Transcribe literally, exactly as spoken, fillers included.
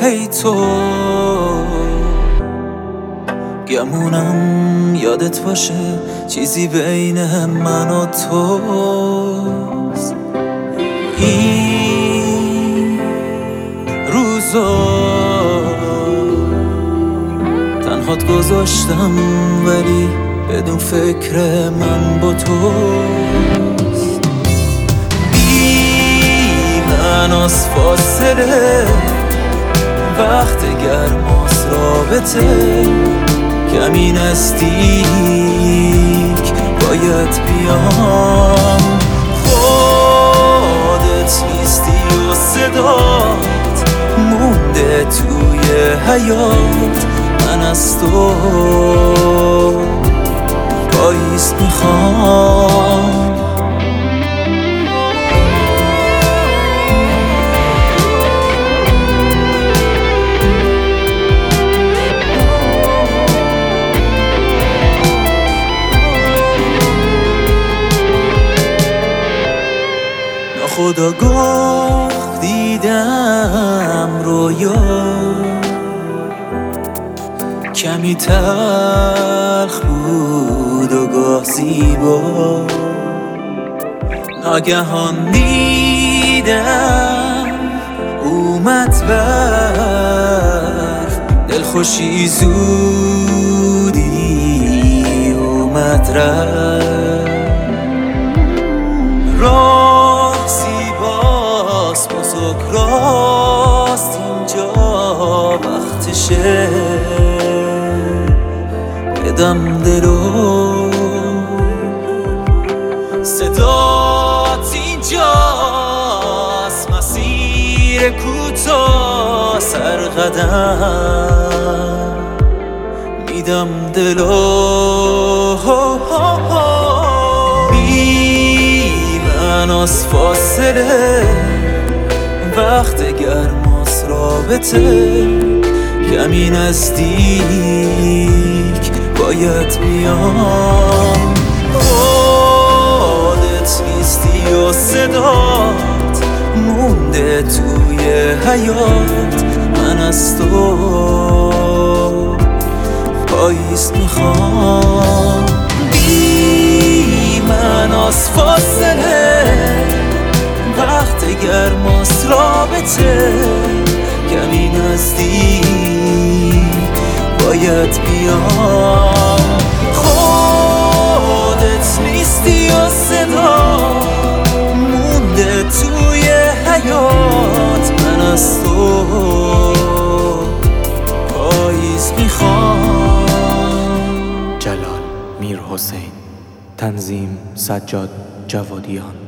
هی تو گمونم یادت باشه چیزی بین من و توست. این روزا تنهات گذاشتم ولی بدون فکر من با توست. بی معناست فاصله وقت گرماست رابطه، کمی نزدیک باید بیام. خودت نیستی و صدات مونده توی حیات، من از تو پاییز میخوام. خداگاه دیدم رویا کمی تلخ بود و گاه زیبا، ناگهان دیدم اومد برف، دلخوشی زودی اومد رفت. راه زیباست بزرگ راست اینجا وقتشه، بدم دلو صدات اینجاست، مسیر کوتاه سرقدم میدم دلو. بی معناست فاصله وقت گرماست رابطه، کمی نزدیک باید بیام. خودت نیستی و صدات مونده توی حیات، من از تو پاییز میخوام. بی معناست فاصله وقت گرماست رابطه، کمی نزدیک باید بیام. خودت نیستی و صدا مونده توی حیات، من از تو پاییز میخوام. جلال میرحسین، تنظیم سجاد جوادیان.